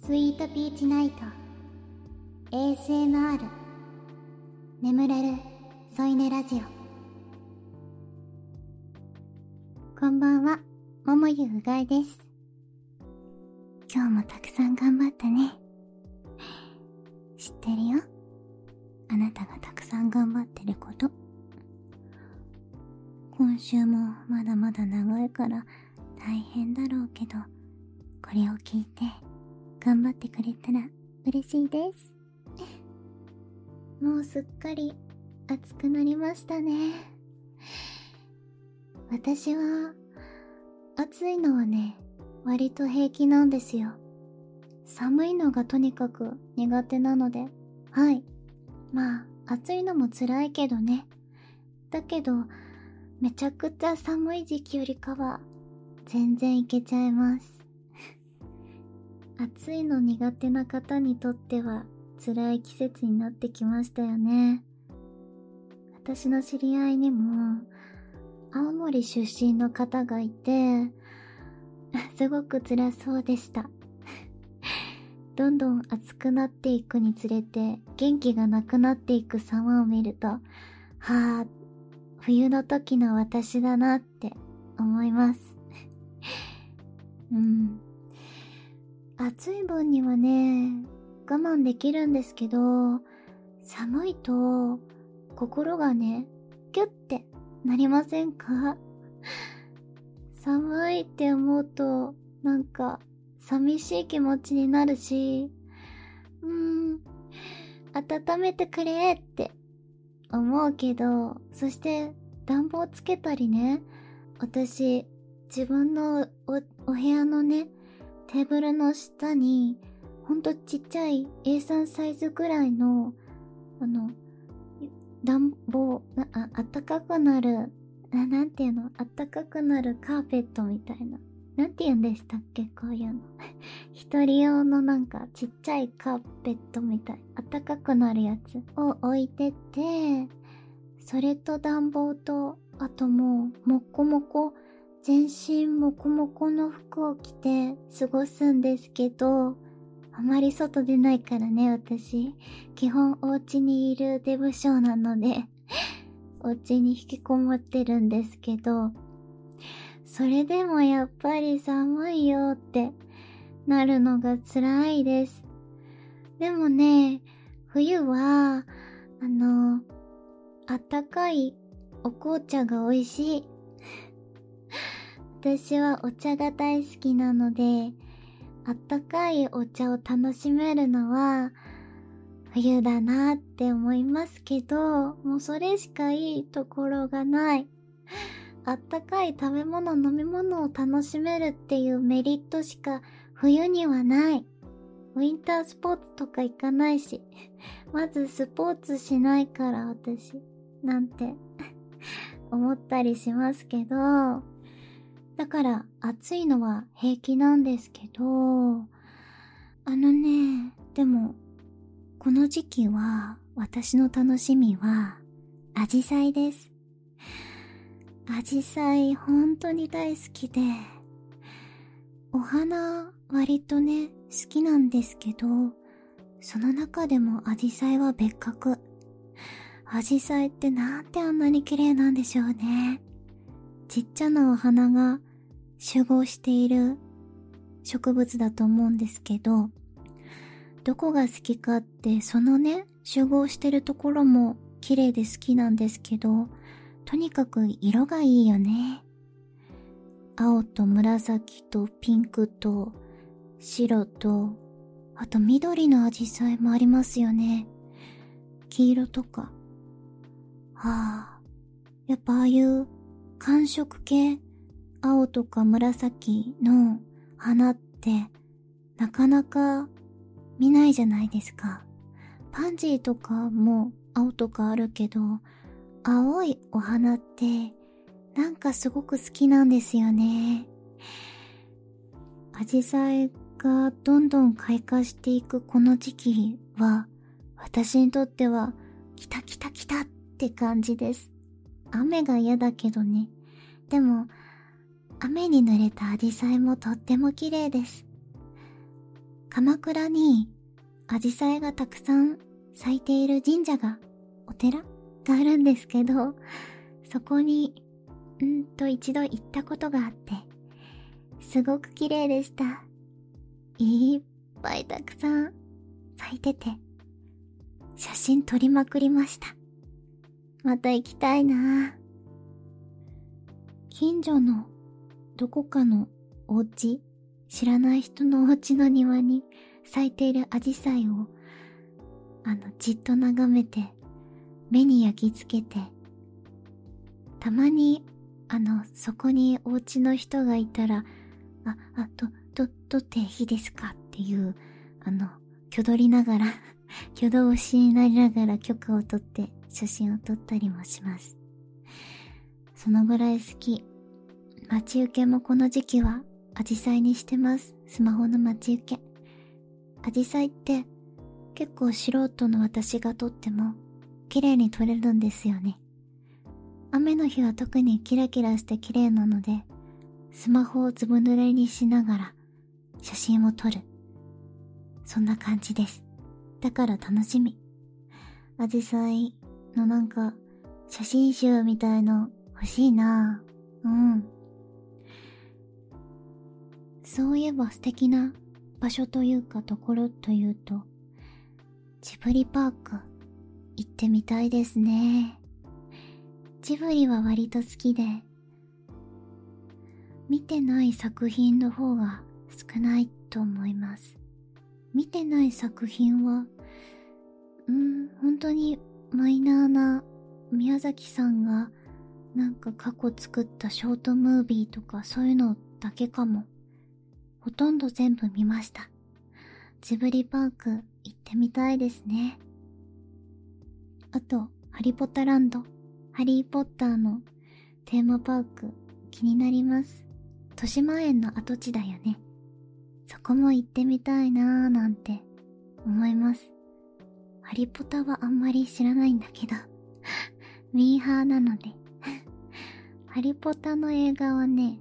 スイートピーチナイト ASMR 眠れる添い寝ラジオ。こんばんは、桃湯うがいです。今日もたくさん頑張ったね。知ってるよ、あなたがたくさん頑張ってること。今週もまだまだ長いから大変だろうけど、これを聞いて頑張ってくれたら嬉しいです。もうすっかり暑くなりましたね。私は暑いのはね、割と平気なんですよ。寒いのがとにかく苦手なので、はい。まあ暑いのも辛いけどね。だけどめちゃくちゃ寒い時期よりかは全然いけちゃいます。暑いの苦手な方にとっては辛い季節になってきましたよね。私の知り合いにも青森出身の方がいて、すごく辛そうでした。どんどん暑くなっていくにつれて元気がなくなっていく様を見ると、はぁ、冬の時の私だなって思います。暑い分にはね、我慢できるんですけど、寒いと心がね、ギュッてなりませんか？寒いって思うとなんか寂しい気持ちになるし、温めてくれって思うけど、そして暖房つけたりね、私自分の お部屋のね、テーブルの下にほんとちっちゃい A3 サイズぐらいの暖房、あったかくなる、なんていうの、あったかくなるカーペットみたいな、なんて言うんでしたっけ、こういうの。一人用のなんかちっちゃいカーペットみたい、あったかくなるやつを置いてて、それと暖房と、あともうもこもこ、全身もこもこの服を着て過ごすんですけど、あまり外出ないからね、私。基本お家にいるデブ症なので、お家に引きこもってるんですけど、それでもやっぱり寒いよってなるのが辛いです。でもね、冬は、あったかいお紅茶が美味しい。私はお茶が大好きなので、あったかいお茶を楽しめるのは冬だなって思いますけど、もうそれしかいいところがない。あったかい食べ物飲み物を楽しめるっていうメリットしか冬にはない。ウィンタースポーツとか行かないし、まずスポーツしないから私なんて思ったりしますけど、だから暑いのは平気なんですけど、でもこの時期は私の楽しみはアジサイです。アジサイ本当に大好きで、お花割とね好きなんですけど、その中でもアジサイは別格。アジサイってなんてあんなに綺麗なんでしょうね。ちっちゃなお花が集合している植物だと思うんですけど、どこが好きかってそのね集合してるところも綺麗で好きなんですけど、とにかく色がいいよね。青と紫とピンクと白と、あと緑のアジサイもありますよね。黄色とか。やっぱああいう寒色系、青とか紫の花ってなかなか見ないじゃないですか。パンジーとかも青とかあるけど、青いお花ってなんかすごく好きなんですよね。アジサイがどんどん開花していくこの時期は、私にとっては来た来た来たって感じです。雨が嫌だけどね。でも雨に濡れたアジサイもとっても綺麗です。 鎌倉にアジサイがたくさん咲いている神社が、お寺があるんですけど、そこに一度行ったことがあって、すごく綺麗でした。いっぱいたくさん咲いてて、写真撮りまくりました。また行きたいな。近所のどこかのお家、知らない人のお家の庭に咲いているアジサイをじっと眺めて、目に焼き付けて、たまにそこにお家の人がいたら、撮っていいですかっていう、挙取りながら挙動をしになりながら許可を取って写真を撮ったりもします。そのぐらい好き。待ち受けもこの時期はアジサイにしてます。スマホの待ち受け。アジサイって結構素人の私が撮っても綺麗に撮れるんですよね。雨の日は特にキラキラして綺麗なので、スマホをずぶ濡れにしながら写真を撮る。そんな感じです。だから楽しみ。アジサイの写真集みたいの欲しいな。そういえば素敵な場所というかところというと、ジブリパーク行ってみたいですね。ジブリは割と好きで、見てない作品の方が少ないと思います。見てない作品は、本当にマイナーな宮崎さんが過去作ったショートムービーとかそういうのだけかも。ほとんど全部見ました。ジブリパーク行ってみたいですね。あと、ハリポタランド、ハリーポッターのテーマパーク気になります。豊島園の跡地だよね。そこも行ってみたいなーなんて思います。ハリポタはあんまり知らないんだけどミーハーなのでハリポタの映画はね、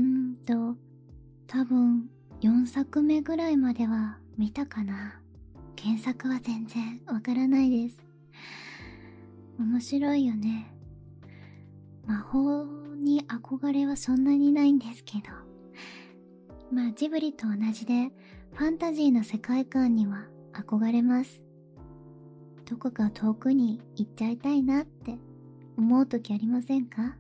多分4作目ぐらいまでは見たかな。原作は全然わからないです。面白いよね。魔法に憧れはそんなにないんですけど、ジブリと同じでファンタジーな世界観には憧れます。どこか遠くに行っちゃいたいなって思う時ありませんか？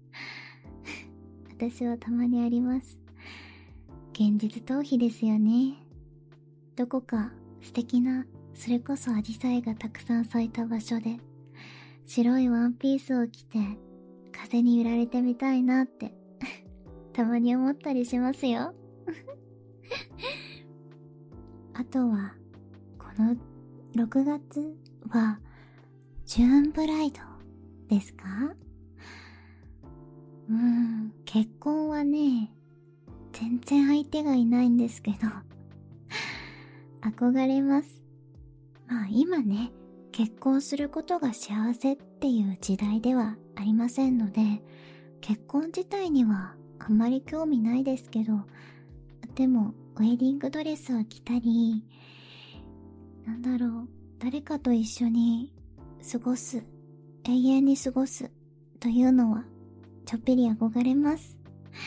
私はたまにあります。現実逃避ですよね。どこか素敵な、それこそアジサイがたくさん咲いた場所で、白いワンピースを着て風に揺られてみたいなってたまに思ったりしますよ。あとはこの6月はジューンブライドですか？結婚はね、全然相手がいないんですけど憧れます。今ね、結婚することが幸せっていう時代ではありませんので、結婚自体にはあんまり興味ないですけど、でもウェディングドレスを着たり、誰かと一緒に過ごす、永遠に過ごすというのはちょっぴり憧れます。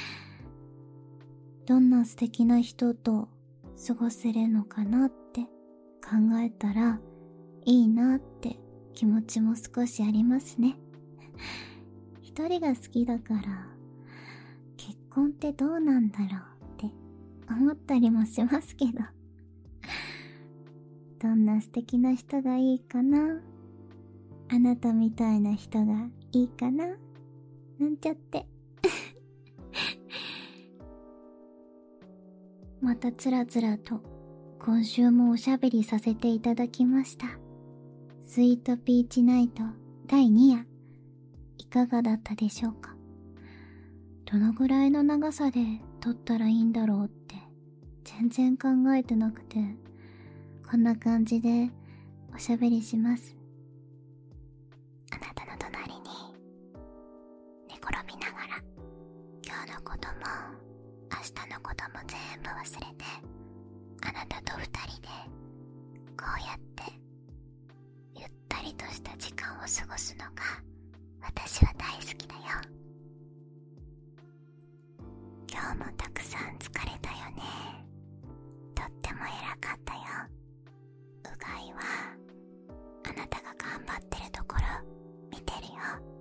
どんな素敵な人と過ごせるのかなって考えたらいいなって気持ちも少しありますね。一人が好きだから結婚ってどうなんだろうって思ったりもしますけどどんな素敵な人がいいかな、あなたみたいな人がいいかな、なんちゃってまたつらつらと今週もおしゃべりさせていただきました。スイートピーチナイト第2夜、いかがだったでしょうか？どのぐらいの長さで撮ったらいいんだろうって全然考えてなくて、こんな感じでおしゃべりします。あなたの隣に寝転びながら、今日のことも明日のことも全部忘れてあなたと二人でこうやってゆったりとした時間を過ごすのが私は大好きだよ。今日もたくさん疲れたよね。とっても偉かったよ。うがいはあなたが頑張ってるところ見てるよ。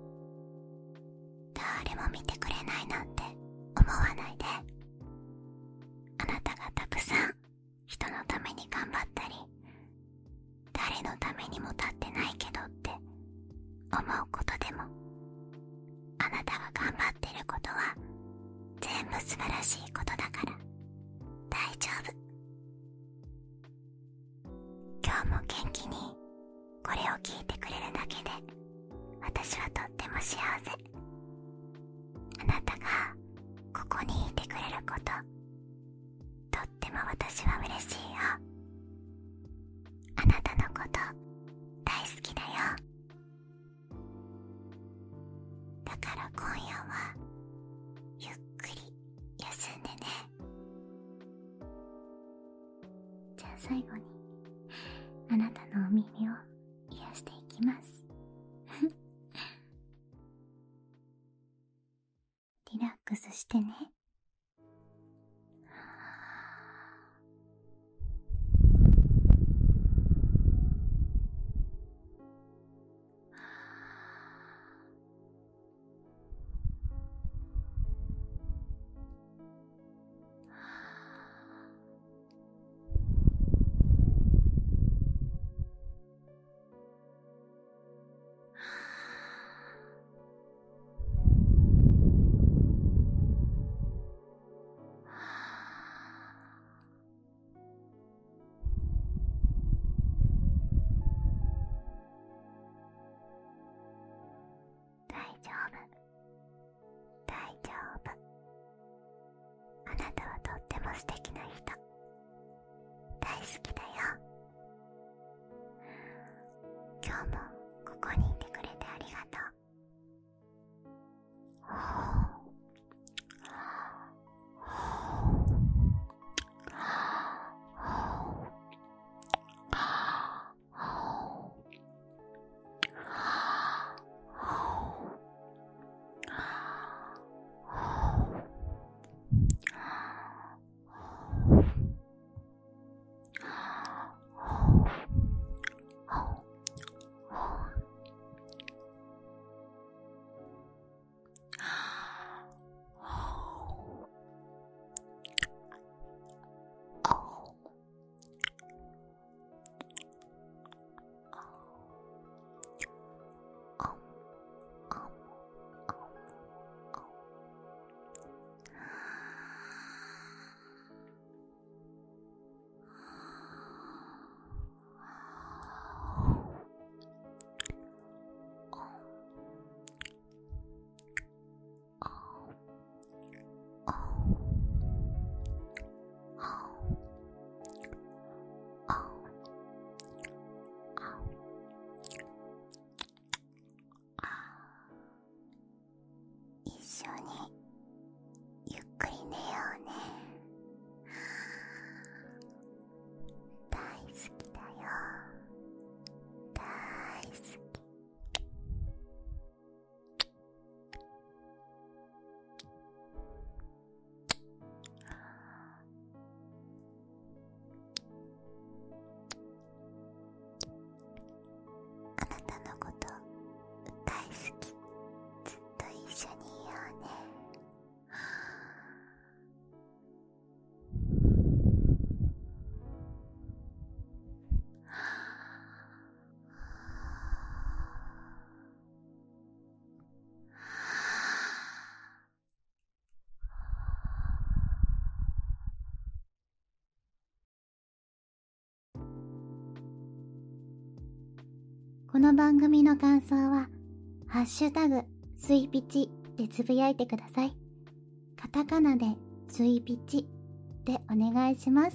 誰も見てくれないなんて思わないで。あなたがたくさん人のために頑張ったり、誰のためにも立ってないけどって思うことでも、あなたが頑張ってることは全部素晴らしいことだから大丈夫。今日も元気にこれを聞いてくれるだけで私はとっても幸せ。あなたがここにいてくれること、とっても私は嬉しいよ。あなたのこと大好きだよ。だから今夜はゆっくり休んでね。じゃあ最後にあなたのお耳を癒していきますリラックスしてね。大丈夫。あなたはとっても素敵な人。大好きだよ。今日もここにいてくれてありがとう。一緒にゆっくり寝ようね。大好きだよ。大好き。あなたのこと大好き。ずっと一緒にいようね。この番組の感想はハッシュタグスイピチでつぶやいてください。カタカナでスイピチでお願いします。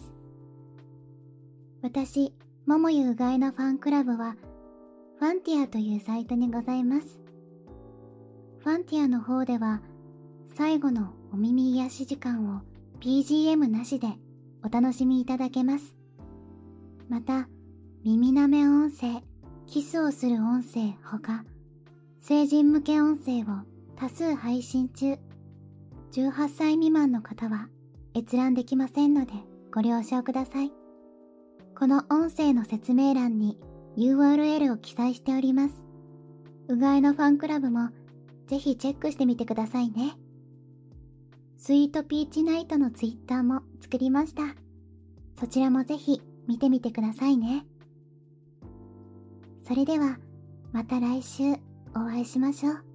私、桃ゆうがいのファンクラブはファンティアというサイトにございます。ファンティアの方では最後のお耳癒し時間を BGM なしでお楽しみいただけます。また、耳なめ音声、キスをする音声ほか、成人向け音声を多数配信中。18歳未満の方は閲覧できませんのでご了承ください。この音声の説明欄に URL を記載しております。うがいのファンクラブもぜひチェックしてみてくださいね。スイートピーチナイトのツイッターも作りました。そちらもぜひ見てみてくださいね。それではまた来週お会いしましょう。